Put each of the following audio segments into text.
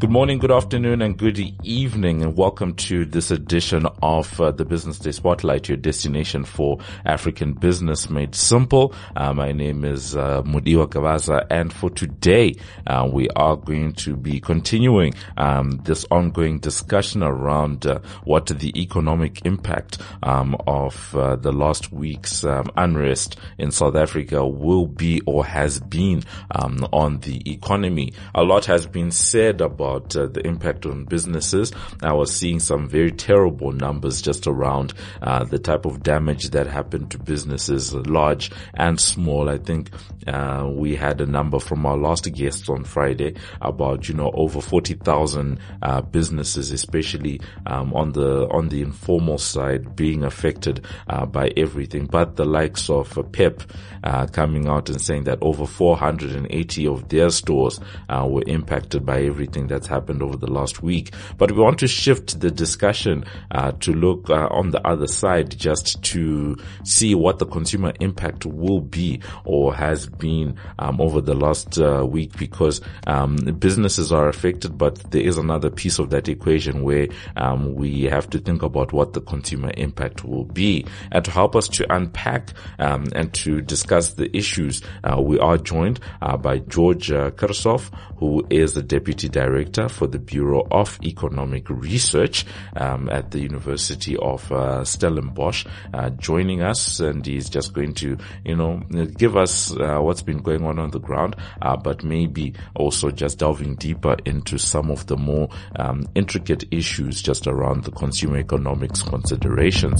Good morning, good afternoon, and good evening, and welcome to this edition of the Business Day Spotlight, your destination for African business made simple. My name is Mudiwa Kabaza, and for today, we are going to be continuing this ongoing discussion around what the economic impact of the last week's unrest in South Africa will be or has been on the economy. A lot has been said about the impact on businesses. I was seeing some very terrible numbers just around the type of damage that happened to businesses, large and small. I think we had a number from our last guest on Friday about over 40,000 businesses, especially on the informal side, being affected by everything. But the likes of PEP coming out and saying that over 480 of their stores were impacted by everything that's happened over the last week. But we want to shift the discussion to look on the other side, just to see what the consumer impact will be or has been over the last week, because businesses are affected, but there is another piece of that equation where we have to think about what the consumer impact will be. And to help us to unpack and to discuss the issues, we are joined by George Kershoff, who is the Deputy Director for the Bureau of Economic Research at the University of Stellenbosch, joining us, and he's just going to, give us what's been going on the ground, but maybe also just delving deeper into some of the more intricate issues just around the consumer economics considerations.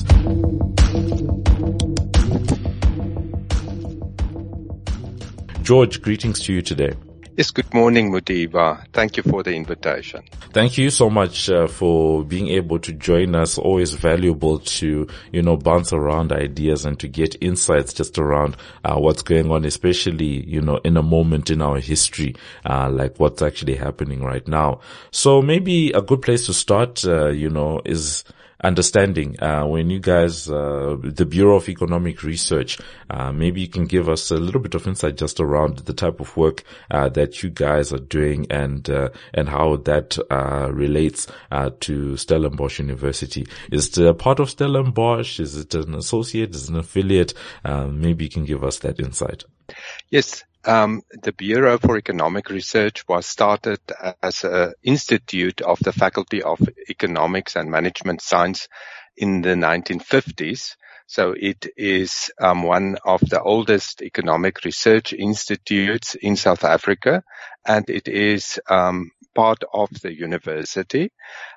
George, greetings to you today. Yes, good morning, Mudiwa. Thank you for the invitation. Thank you so much for being able to join us. Always valuable to, bounce around ideas and to get insights just around what's going on, especially, in a moment in our history, like what's actually happening right now. So maybe a good place to start, is understanding when you guys, the Bureau of Economic Research, maybe you can give us a little bit of insight just around the type of work that you guys are doing and how that relates to Stellenbosch University. Is it a part of Stellenbosch? Is it an associate? Is it an affiliate? Maybe you can give us that insight. Yes. The Bureau for Economic Research was started as an institute of the Faculty of Economics and Management Science in the 1950s. So it is one of the oldest economic research institutes in South Africa, and it is part of the university.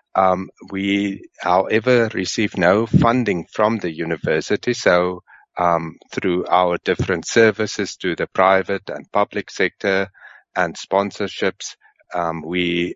We, however, receive no funding from the university, so through our different services to the private and public sector and sponsorships, we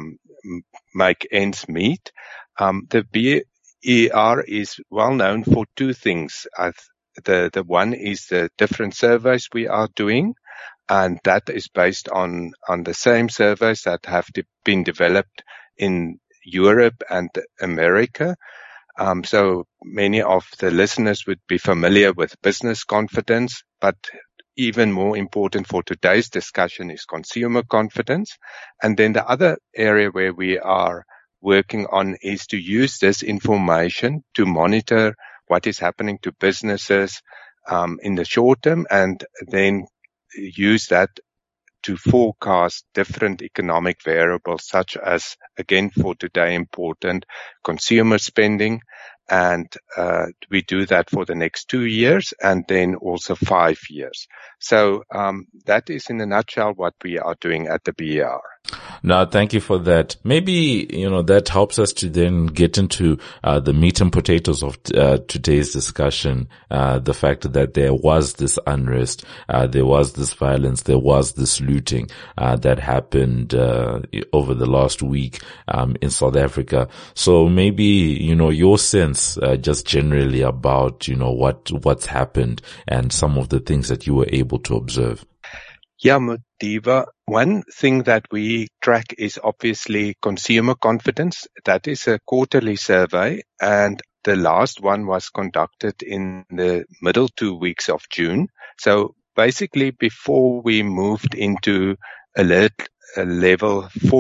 make ends meet. The BER is well known for two things. The one is the different surveys we are doing, and that is based on the same surveys that have been developed in Europe and America. So many of the listeners would be familiar with business confidence, but even more important for today's discussion is consumer confidence. And then the other area where we are working on is to use this information to monitor what is happening to businesses in the short term, and then use that to forecast different economic variables, such as, again, for today important, consumer spending. And we do that for the next 2 years and then also 5 years. So that is in a nutshell what we are doing at the BER. Now, thank you for that. Maybe, that helps us to then get into the meat and potatoes of today's discussion. The fact that there was this unrest, there was this violence, there was this looting that happened over the last week in South Africa. So maybe, your sense just generally about, what's happened and some of the things that you were able to observe. Yeah, Mudiwa. One thing that we track is obviously consumer confidence. That is a quarterly survey, and the last one was conducted in the middle 2 weeks of June. So basically before we moved into alert level 4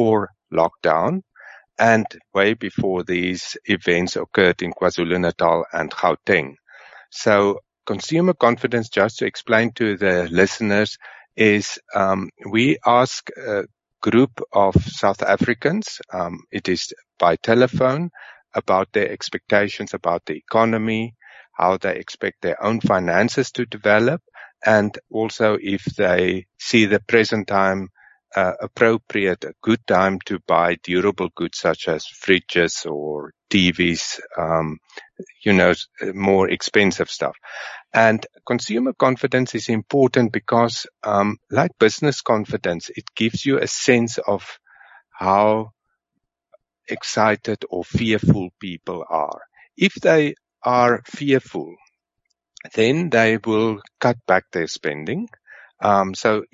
lockdown and way before these events occurred in KwaZulu-Natal and Gauteng. So consumer confidence, just to explain to the listeners, is we ask a group of South Africans, it is by telephone, about their expectations about the economy, how they expect their own finances to develop, and also if they see the present time appropriate, a good time to buy durable goods such as fridges or TVs, more expensive stuff. And consumer confidence is important because, like business confidence, it gives you a sense of how excited or fearful people are. If they are fearful, then they will cut back their spending. And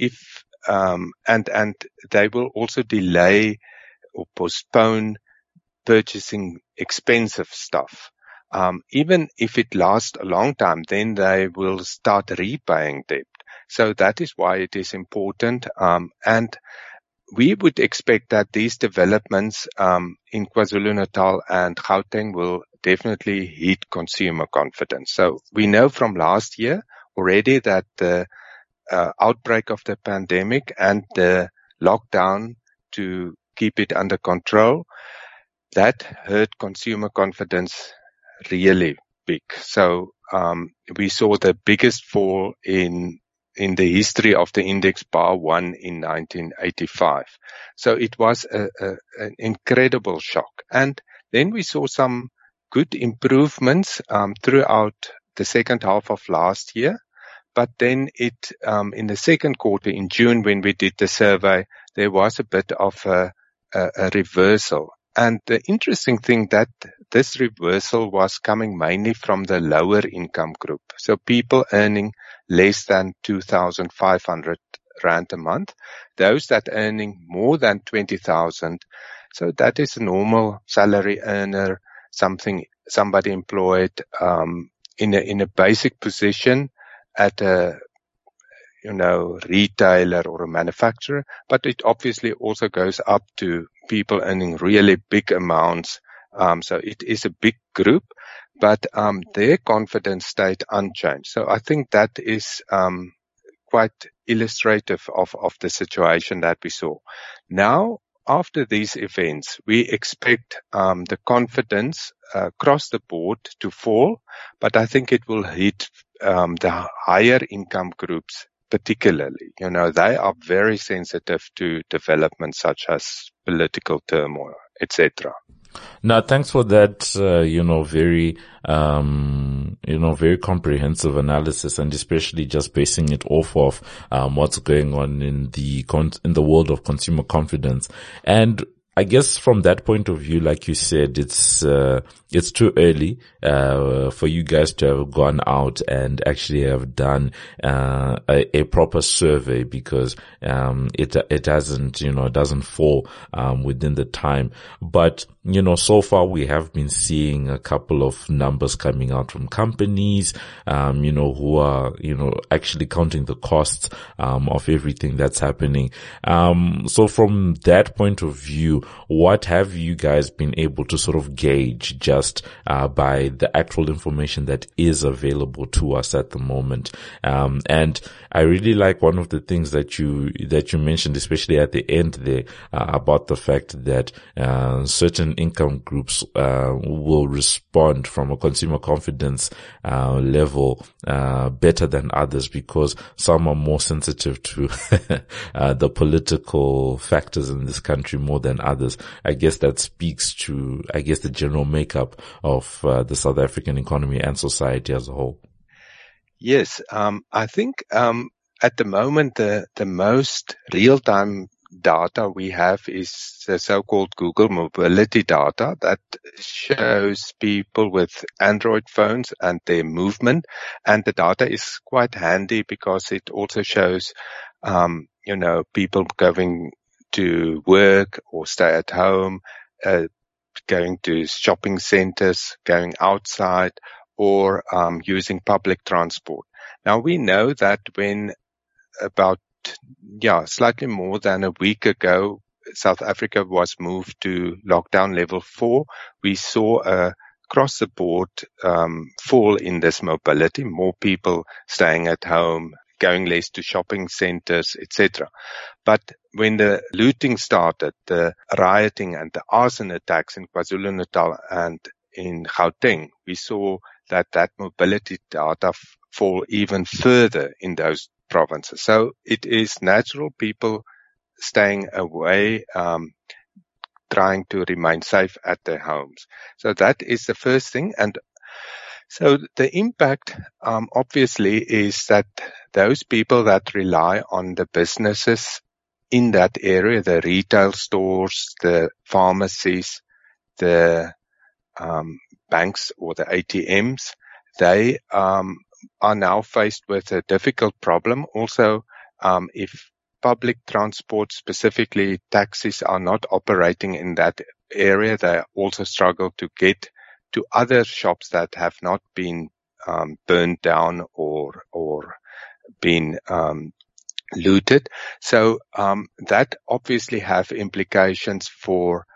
they will also delay or postpone purchasing expensive stuff. Even if it lasts a long time, then they will start repaying debt. So that is why it is important. And we would expect that these developments in KwaZulu-Natal and Gauteng will definitely hit consumer confidence. So we know from last year already that the outbreak of the pandemic and the lockdown to keep it under control, that hurt consumer confidence really big. So we saw the biggest fall in the history of the index, bar one in 1985. So it was an incredible shock. And then we saw some good improvements throughout the second half of last year. But then in the second quarter, in June, when we did the survey, there was a bit of a reversal. And the interesting thing that this reversal was coming mainly from the lower income group. So people earning less than 2,500 Rand a month. Those that earning more than 20,000. So that is a normal salary earner, somebody employed in a basic position at a retailer or a manufacturer, but it obviously also goes up to people earning really big amounts. So it is a big group, but their confidence stayed unchanged. So I think that is quite illustrative of the situation that we saw. Now, after these events, we expect the confidence across the board to fall, but I think it will hit the higher income groups particularly. They are very sensitive to developments such as political turmoil, etc. Now, thanks for that, very comprehensive analysis, and especially just basing it off of what's going on in the world of consumer confidence. And I guess from that point of view, like you said, it's too early for you guys to have gone out and actually have done a proper survey, because it hasn't, it doesn't fall within the time. But so far we have been seeing a couple of numbers coming out from companies who are actually counting the costs of everything that's happening. So from that point of view, what have you guys been able to sort of gauge just by the actual information that is available to us at the moment? And I really like one of the things that you mentioned, especially at the end there, about the fact that certain income groups will respond from a consumer confidence level better than others, because some are more sensitive to the political factors in this country more than others. I guess that speaks to, the general makeup of the South African economy and society as a whole. Yes, I think at the moment the most real-time data we have is the so-called Google mobility data that shows people with Android phones and their movement. And the data is quite handy because it also shows, people going to work or stay at home, going to shopping centers, going outside, or using public transport. Now we know that when about slightly more than a week ago, South Africa was moved to lockdown level 4, we saw across the board fall in this mobility, more people staying at home, going less to shopping centers, etc. But when the looting started, the rioting and the arson attacks in KwaZulu-Natal and in Gauteng, we saw that mobility data fall even further in those provinces. So it is natural people staying away, trying to remain safe at their homes. So that is the first thing. And so the impact, obviously, is that those people that rely on the businesses in that area, the retail stores, the pharmacies, the banks or the ATMs, they are now faced with a difficult problem. Also, if public transport, specifically taxis, are not operating in that area, they also struggle to get to other shops that have not been burned down or been looted. So that obviously have implications for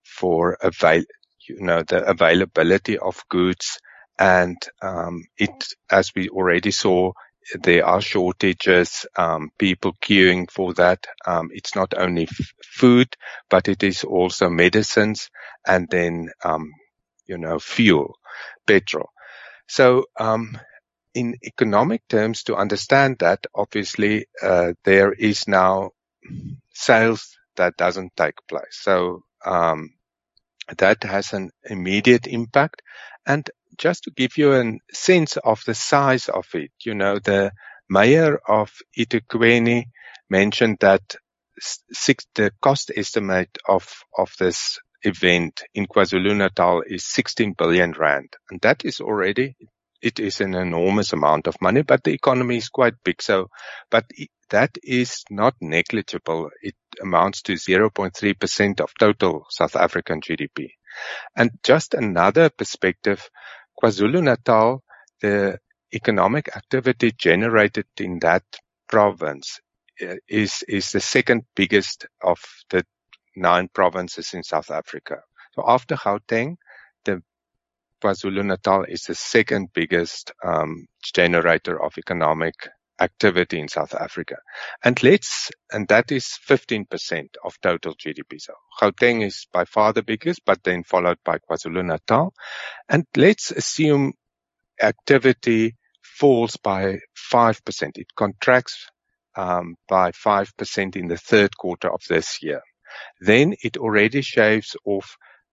the availability of goods, and as we already saw, there are shortages, people queuing for that. It's not only food, but it is also medicines, and then fuel, petrol. So in economic terms, to understand that, obviously there is now sales that doesn't take place. So that has an immediate impact. And just to give you a sense of the size of it, the mayor of eThekwini mentioned that the cost estimate of this event in KwaZulu-Natal is 16 billion rand. And that is already, it is an enormous amount of money, but the economy is quite big. But that is not negligible. It amounts to 0.3% of total South African GDP. And just another perspective, KwaZulu-Natal, the economic activity generated in that province is the second biggest of the 9 provinces in South Africa. So after Gauteng, the KwaZulu-Natal is the second biggest generator of economic activity in South Africa. And that is 15% of total GDP. So Gauteng is by far the biggest, but then followed by KwaZulu-Natal. And let's assume activity falls by 5%. It contracts by 5% in the third quarter of this year. Then it already shaves off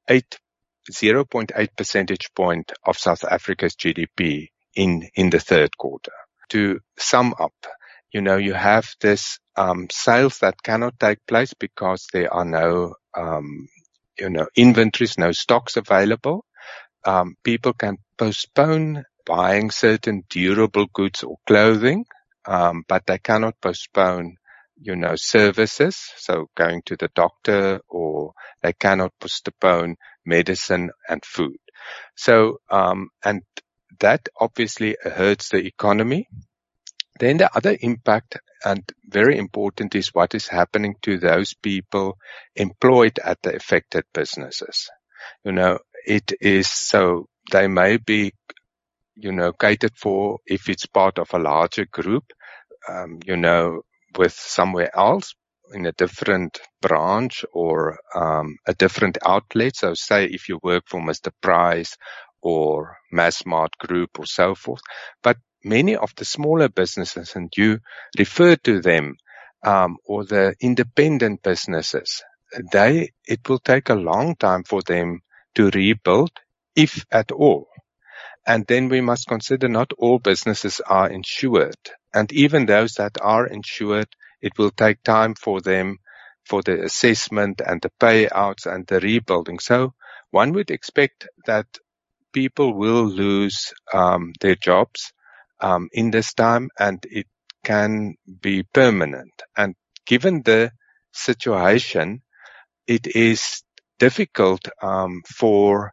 0.8 percentage point of South Africa's GDP in the third quarter. To sum up, you have this sales that cannot take place because there are no inventories, no stocks available. People can postpone buying certain durable goods or clothing, but they cannot postpone services, so going to the doctor, or they cannot postpone medicine and food. So, and that obviously hurts the economy. Then the other impact, and very important, is what is happening to those people employed at the affected businesses. It is so they may be, catered for if it's part of a larger group, with somewhere else in a different branch or a different outlet. So say if you work for Mr. Price or Massmart Group or so forth. But many of the smaller businesses, and you refer to them, or the independent businesses, it will take a long time for them to rebuild, if at all. And then we must consider not all businesses are insured. And even those that are insured, it will take time for them, for the assessment and the payouts and the rebuilding. So one would expect that people will lose their jobs in this time, and it can be permanent. And given the situation, it is difficult for,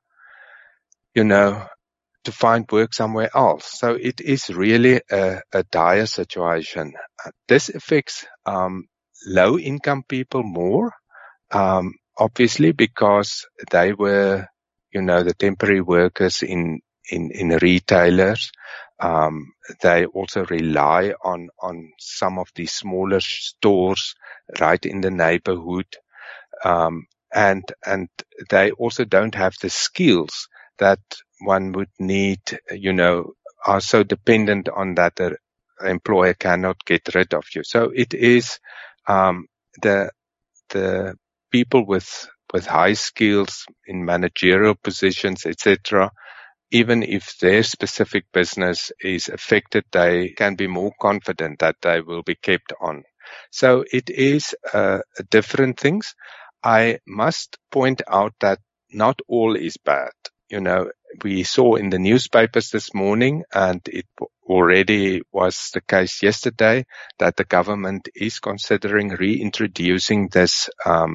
to find work somewhere else. So it is really a dire situation. This affects low-income people more, Obviously because they were, the temporary workers in retailers. They also rely on some of these smaller stores right in the neighborhood. And they also don't have the skills that one would need, are so dependent on that the employer cannot get rid of you. So it is, the people with high skills in managerial positions, etc., even if their specific business is affected, they can be more confident that they will be kept on. So it is different things. I must point out that not all is bad. We saw in the newspapers this morning, and it already was the case yesterday, that the government is considering reintroducing this,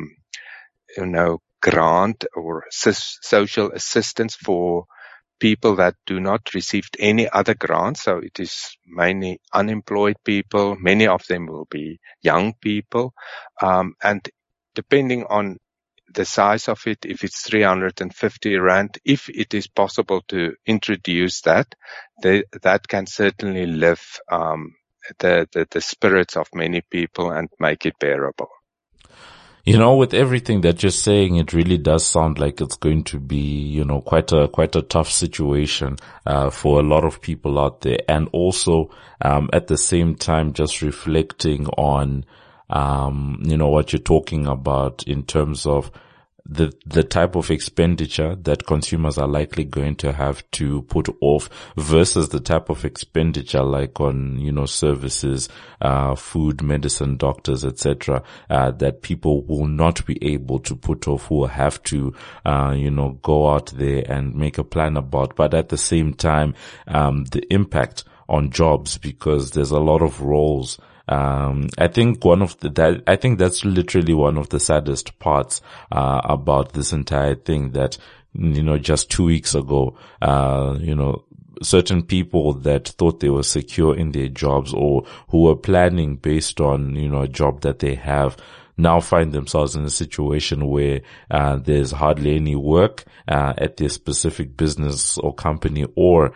grant or social assistance for people that do not receive any other grants. So it is mainly unemployed people. Many of them will be young people. And depending on the size of it, if it's 350 rand, if it is possible to introduce that, that can certainly lift the spirits of many people and make it bearable. With everything that you're saying, it really does sound like it's going to be, quite a tough situation, for a lot of people out there. And also, at the same time, just reflecting on, what you're talking about in terms of the type of expenditure that consumers are likely going to have to put off versus the type of expenditure like on, services, food, medicine, doctors, etc., that people will not be able to put off, who will have to, go out there and make a plan about. But at the same time, the impact on jobs, because there's a lot of roles. I think that's literally one of the saddest parts, about this entire thing, that, just 2 weeks ago, certain people that thought they were secure in their jobs, or who were planning based on, a job that they have, now find themselves in a situation where there's hardly any work at their specific business or company, or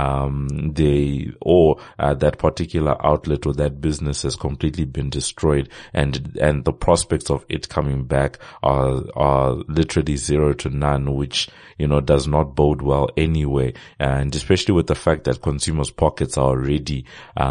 that particular outlet or that business has completely been destroyed, and the prospects of it coming back are literally 0 to none, which does not bode well anyway, and especially with the fact that consumers' pockets are already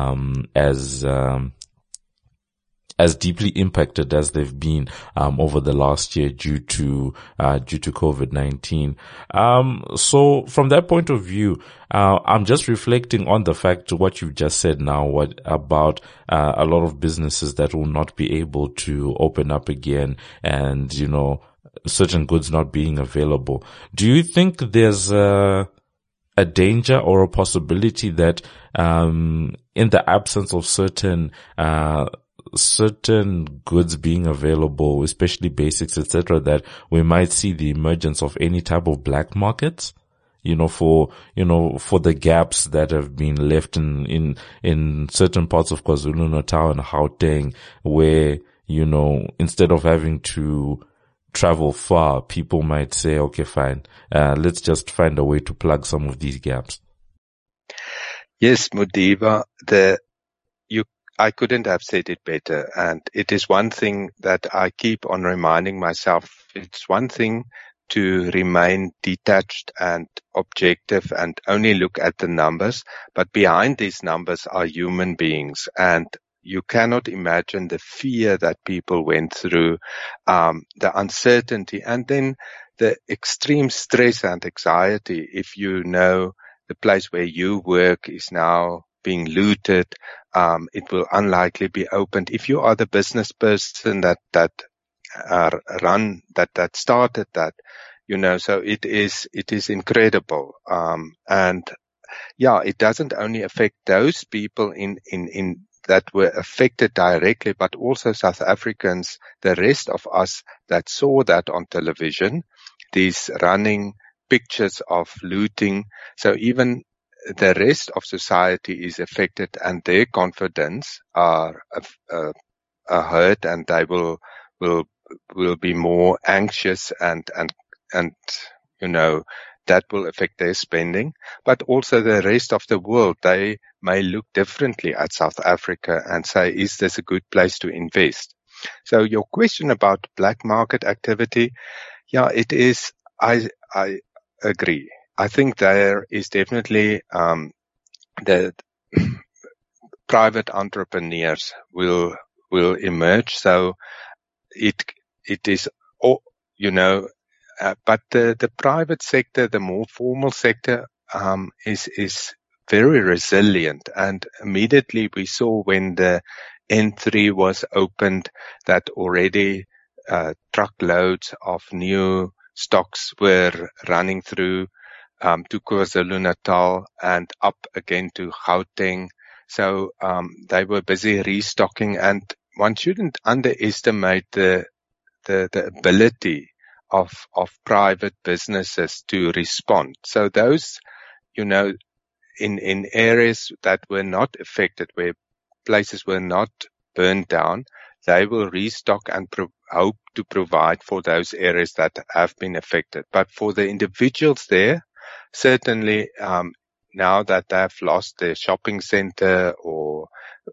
as deeply impacted as they've been over the last year due to COVID-19. So from that point of view, I'm just reflecting on the fact what you've just said now, about a lot of businesses that will not be able to open up again, and certain goods not being available. Do you think there's a danger or a possibility that in the absence of certain goods being available, especially basics, etc., that we might see the emergence of any type of black markets, for the gaps that have been left in certain parts of KwaZulu-Natal and Gauteng, where, instead of having to travel far, people might say, okay, fine, let's just find a way to plug some of these gaps. Yes, Mudiwa, I couldn't have said it better. And it is one thing that I keep on reminding myself. It's one thing to remain detached and objective and only look at the numbers, but behind these numbers are human beings, and you cannot imagine the fear that people went through, the uncertainty, and then the extreme stress and anxiety if the place where you work is now being looted. It will unlikely be opened. If you are the business person that started that, so it is incredible. And yeah, it doesn't only affect those people in that were affected directly, but also South Africans, the rest of us that saw that on television, these running pictures of looting. So even the rest of society is affected, and their confidence are hurt, and they will will be more anxious and, that will affect their spending. But also the rest of the world, they may look differently at South Africa and say, is this a good place to invest? So your question about black market activity, yeah, it is. I agree. I think there is definitely, the private entrepreneurs will emerge. So it is, but the private sector, the more formal sector, is very resilient. And immediately we saw when the N3 was opened that already truckloads of new stocks were running through to KwaZulu-Natal and up again to Gauteng. So they were busy restocking, and one shouldn't underestimate the ability of private businesses to respond. So those, in areas that were not affected, where places were not burned down, they will restock and hope to provide for those areas that have been affected. But for the individuals there, certainly, now that they have lost their shopping center or,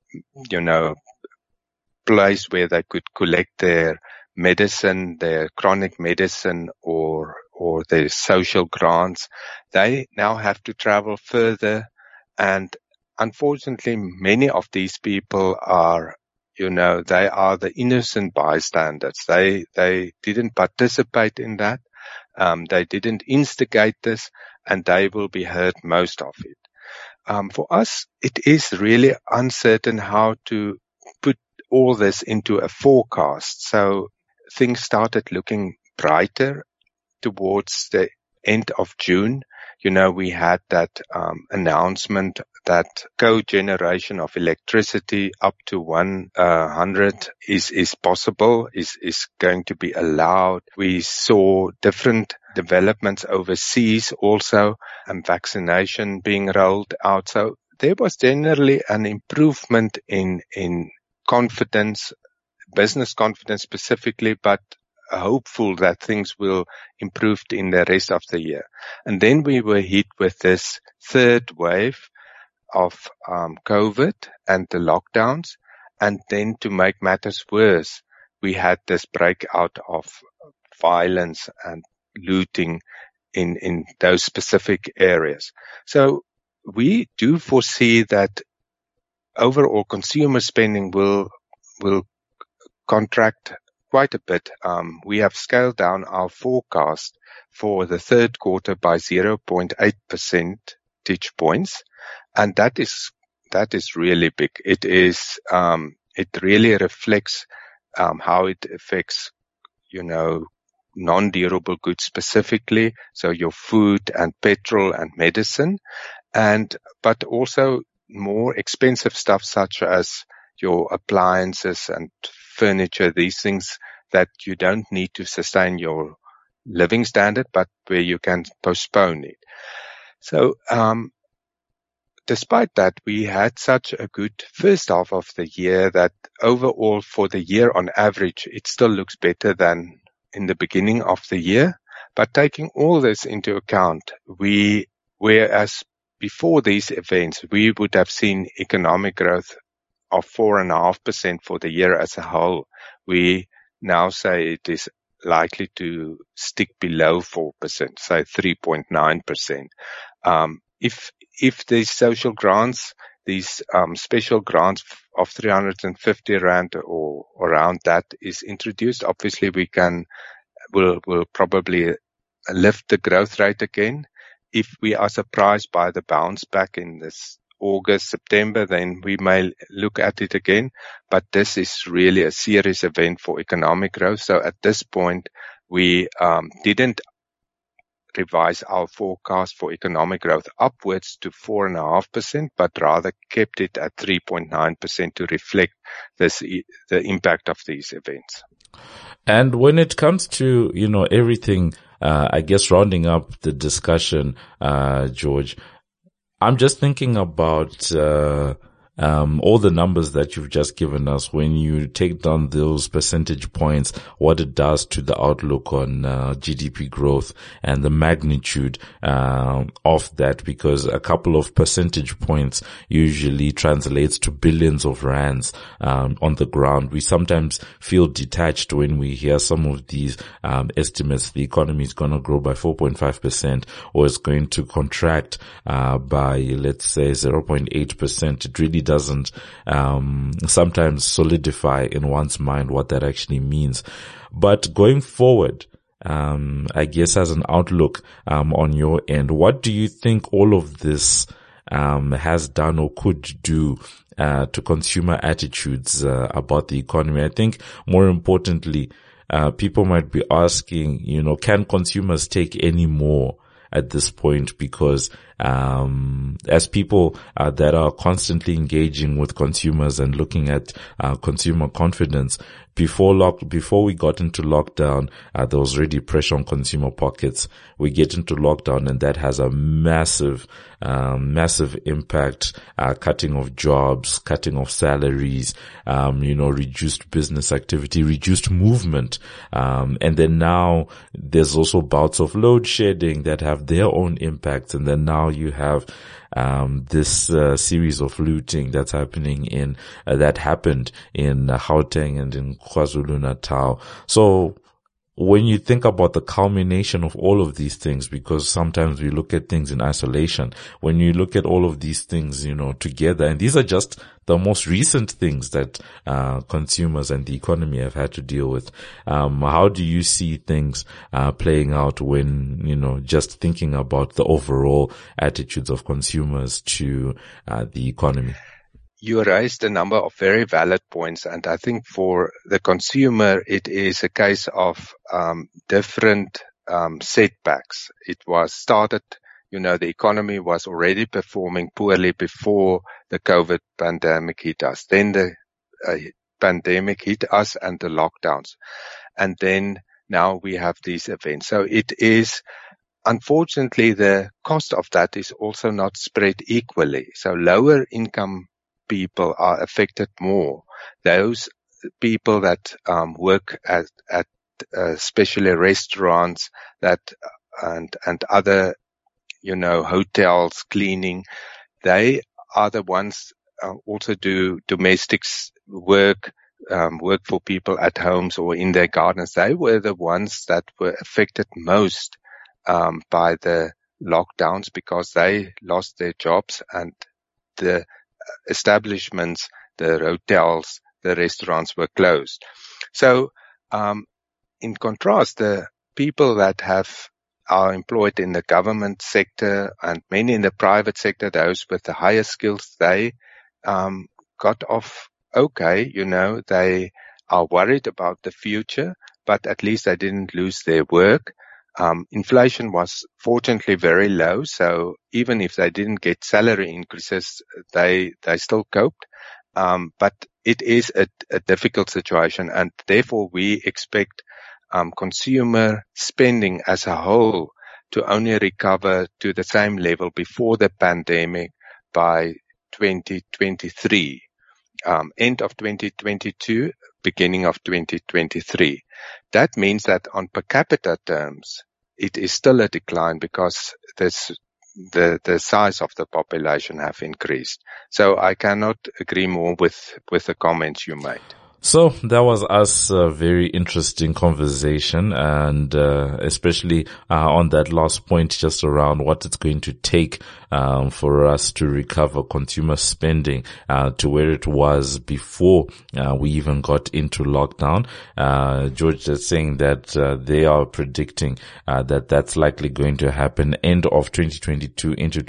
place where they could collect their medicine, their chronic medicine or their social grants, they now have to travel further. And unfortunately, many of these people are, they are the innocent bystanders. They didn't participate in that. They didn't instigate this, and they will be hurt most of it. For us, it is really uncertain how to put all this into a forecast. So things started looking brighter towards the end of June. We had that announcement that cogeneration of electricity up to 100 is possible, is going to be allowed. We saw different developments overseas also, and vaccination being rolled out. So there was generally an improvement in confidence, business confidence specifically, but hopeful that things will improve in the rest of the year. And then we were hit with this third wave of COVID and the lockdowns. And then to make matters worse, we had this breakout of violence and looting in those specific areas. So we do foresee that overall consumer spending will contract quite a bit. We have scaled down our forecast for the third quarter by 0.8 percentage points. And that is really big. It is, it really reflects, how it affects, non-durable goods specifically. So your food and petrol and medicine, but also more expensive stuff such as your appliances and furniture, these things that you don't need to sustain your living standard, but where you can postpone it. So, despite that, we had such a good first half of the year that overall for the year on average, it still looks better than in the beginning of the year. But taking all this into account, whereas before these events, we would have seen economic growth of 4.5% for the year as a whole. We now say it is likely to stick below 4%, say 3.9%. If these social grants, these special grants of 350 rand or around that is introduced, obviously we'll probably lift the growth rate again. If we are surprised by the bounce back in this August, September, then we may look at it again. But this is really a serious event for economic growth. So at this point, we didn't revise our forecast for economic growth upwards to 4.5%, but rather kept it at 3.9% to reflect the impact of these events. And when it comes to, everything, I guess rounding up the discussion, George, I'm just thinking about, all the numbers that you've just given us, when you take down those percentage points, what it does to the outlook on GDP growth and the magnitude of that, because a couple of percentage points usually translates to billions of rands on the ground. We sometimes feel detached when we hear some of these estimates. The economy is going to grow by 4.5% or it's going to contract by, let's say, 0.8%. It really doesn't sometimes solidify in one's mind what that actually means. But going forward, I guess as an outlook on your end, what do you think all of this has done or could do to consumer attitudes about the economy? I think more importantly, people might be asking, can consumers take any more at this point? Because as people that are constantly engaging with consumers and looking at consumer confidence, before we got into lockdown, there was already pressure on consumer pockets. We get into lockdown and that has a massive impact, cutting of jobs, cutting of salaries, reduced business activity, reduced movement. And then now there's also bouts of load shedding that have their own impacts. And then now you have this series of looting that's happening that happened in Gauteng and in KwaZulu-Natal. So when you think about the culmination of all of these things, because sometimes we look at things in isolation, when you look at all of these things, together, and these are just the most recent things that consumers and the economy have had to deal with, how do you see things playing out when, just thinking about the overall attitudes of consumers to the economy? You raised a number of very valid points, and I think for the consumer, it is a case of different setbacks. It was started, the economy was already performing poorly before the COVID pandemic hit us. Then the pandemic hit us and the lockdowns. And then now we have these events. So it is, unfortunately, the cost of that is also not spread equally. So lower income people are affected more. Those people that work at especially restaurants and other hotels, cleaning, they are the ones also do domestic work for people at homes or in their gardens. They were the ones that were affected most by the lockdowns because they lost their jobs, and the establishments, the hotels, the restaurants were closed. So, in contrast, the people that are employed in the government sector and many in the private sector, those with the higher skills, they got off okay. They are worried about the future, but at least they didn't lose their work. Inflation was fortunately very low, so even if they didn't get salary increases, they still coped. But it is a difficult situation, and therefore we expect consumer spending as a whole to only recover to the same level before the pandemic by 2023, end of 2022, beginning of 2023. That means that on per capita terms, it is still a decline because the size of the population have increased. So I cannot agree more with the comments you made. So that was us a very interesting conversation, and especially on that last point, just around what it's going to take for us to recover consumer spending to where it was before we even got into lockdown. George is saying that they are predicting that that's likely going to happen end of 2022 into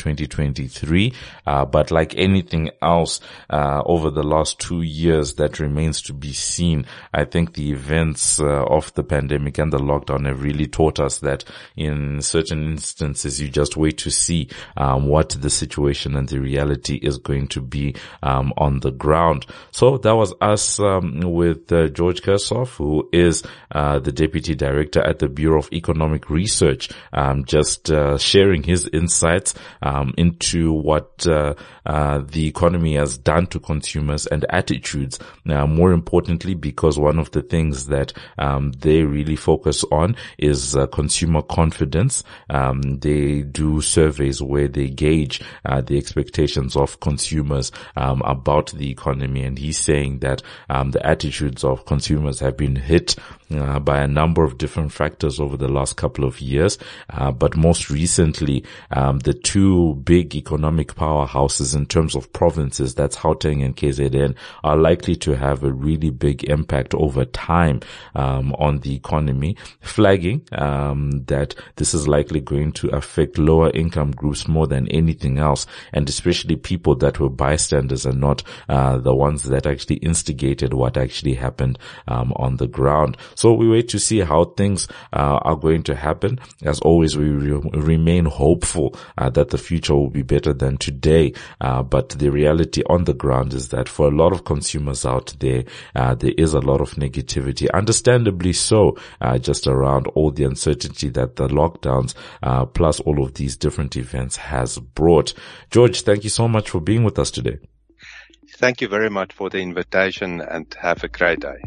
2023. But like anything else over the last 2 years, that remains to be seen. I think the events of the pandemic and the lockdown have really taught us that in certain instances, you just wait to see what the situation and the reality is going to be on the ground. So that was us with George Kersoff, who is the Deputy Director at the Bureau of Economic Research, just sharing his insights into what the economy has done to consumers and attitudes. More importantly, because one of the things that they really focus on is consumer confidence. They do surveys where they gauge the expectations of consumers about the economy, and he's saying that the attitudes of consumers have been hit by a number of different factors over the last couple of years, but most recently the two big economic powerhouses in terms of provinces, that's Gauteng and KZN, are likely to have a really big impact over time on the economy, flagging that this is likely going to affect lower income groups more than anything else, and especially people that were bystanders and not the ones that actually instigated what actually happened on the ground. So we wait to see how things are going to happen. As always, we remain hopeful that the future will be better than today. But the reality on the ground is that for a lot of consumers out there, there is a lot of negativity, understandably so, just around all the uncertainty that the lockdowns plus all of these different events has brought. George, thank you so much for being with us today. Thank you very much for the invitation, and have a great day.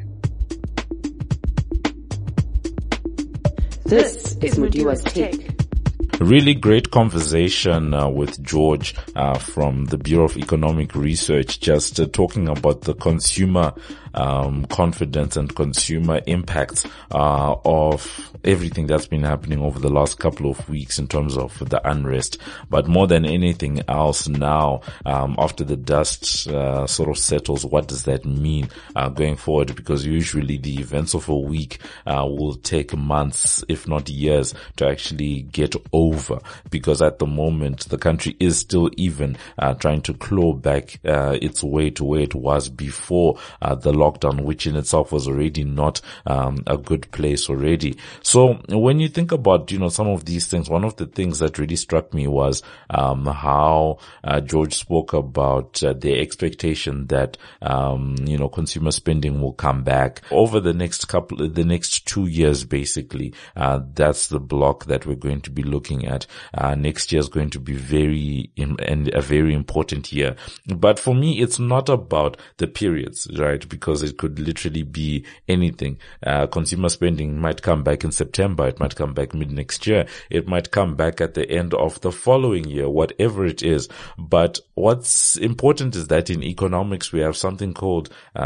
This is Mudiwa's Take. Really great conversation with George from the Bureau of Economic Research, just talking about the consumer confidence and consumer impacts of everything that's been happening over the last couple of weeks in terms of the unrest. But more than anything else now, after the dust sort of settles, what does that mean going forward? Because usually the events of a week will take months, if not years, to actually get over, because at the moment the country is still even trying to claw back its way to where it was before the lockdown, which in itself was already not a good place already. So when you think about, some of these things, one of the things that really struck me was how George spoke about the expectation that consumer spending will come back over the next 2 years. Basically, that's the block that we're going to be looking at. Next year is going to be a very important year. But for me, it's not about the periods, right? Because it could literally be anything. Consumer spending might come back in September. It might come back mid next year. It might come back at the end of the following year, whatever it is. But what's important is that in economics, we have something called,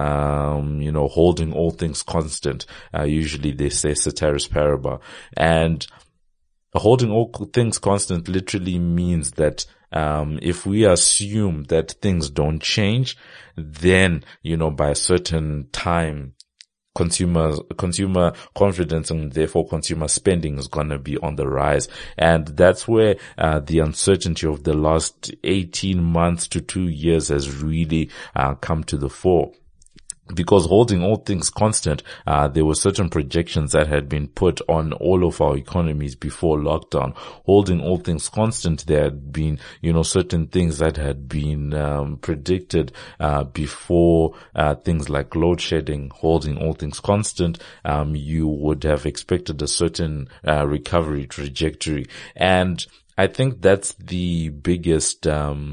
holding all things constant. Usually they say ceteris paribus. And holding all things constant literally means that if we assume that things don't change, then, by a certain time, consumer confidence and therefore consumer spending is going to be on the rise. And that's where the uncertainty of the last 18 months to 2 years has really come to the fore. Because holding all things constant, there were certain projections that had been put on all of our economies before lockdown. Holding all things constant, there had been, certain things that had been predicted before things like load shedding. Holding all things constant, you would have expected a certain recovery trajectory. And I think that's the biggest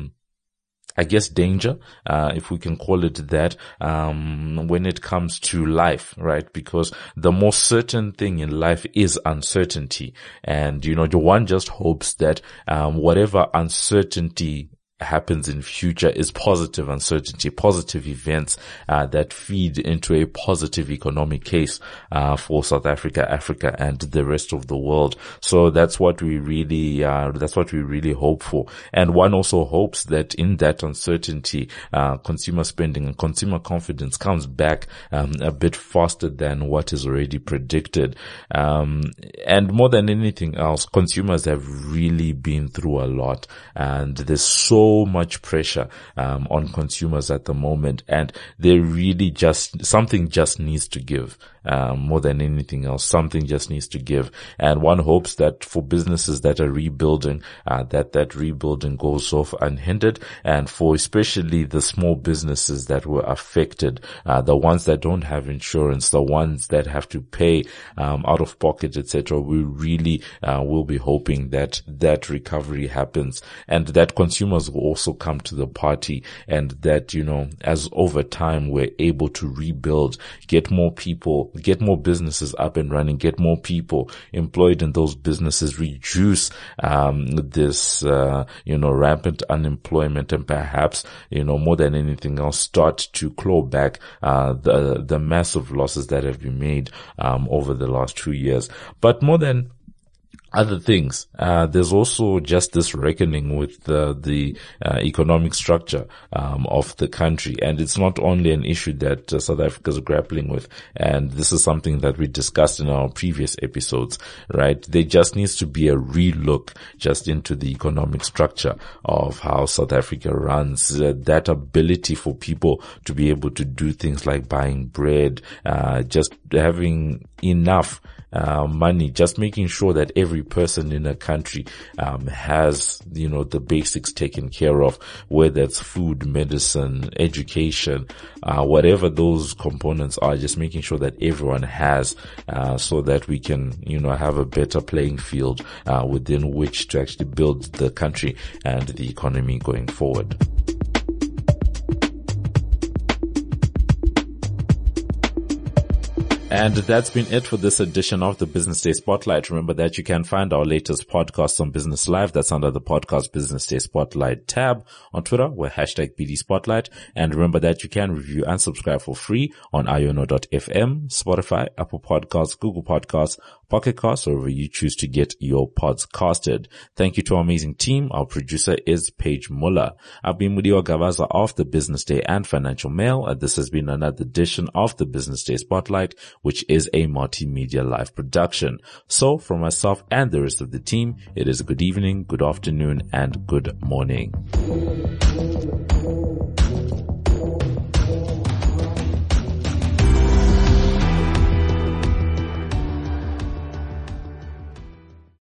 danger, if we can call it that, when it comes to life, right? Because the most certain thing in life is uncertainty. And, one just hopes that, whatever uncertainty happens in future is positive uncertainty, positive events that feed into a positive economic case for South Africa, Africa, and the rest of the world. So that's what we really hope for. And one also hopes that in that uncertainty, consumer spending and consumer confidence comes back a bit faster than what is already predicted. And more than anything else, consumers have really been through a lot, and there's so so much pressure on consumers at the moment, and they really something just needs to give. More than anything else, something just needs to give. And one hopes that for businesses that are rebuilding, that rebuilding goes off unhindered. And for especially the small businesses that were affected, the ones that don't have insurance, the ones that have to pay, out of pocket, etc., we really, will be hoping that recovery happens, and that consumers will also come to the party, and that, as over time we're able to rebuild, get more businesses up and running, get more people employed in those businesses, reduce this rampant unemployment, and perhaps more than anything else start to claw back the massive losses that have been made over the last 2 years. But more than other things, there's also just this reckoning with the economic structure of the country, and it's not only an issue that South Africa is grappling with, and this is something that we discussed in our previous episodes, right? There just needs to be a relook just into the economic structure of how South Africa runs, that ability for people to be able to do things like buying bread, just having enough money, just making sure that every person in a country has the basics taken care of, whether it's food, medicine, education, whatever those components are, just making sure that everyone has, so that we can have a better playing field within which to actually build the country and the economy going forward. And that's been it for this edition of the Business Day Spotlight. Remember that you can find our latest podcast on Business Live. That's under the podcast Business Day Spotlight tab. On Twitter, we're #BD Spotlight. And remember that you can review and subscribe for free on iono.fm, Spotify, Apple Podcasts, Google Podcasts, Pocket Casts, or wherever you choose to get your pods casted. Thank you to our amazing team. Our producer is Paige Muller. I've been Mudiwa Gavaza of the Business Day and Financial Mail, and this has been another edition of the Business Day Spotlight, which is a multimedia live production. So from myself and the rest of the team, it is a good evening, good afternoon, and good morning.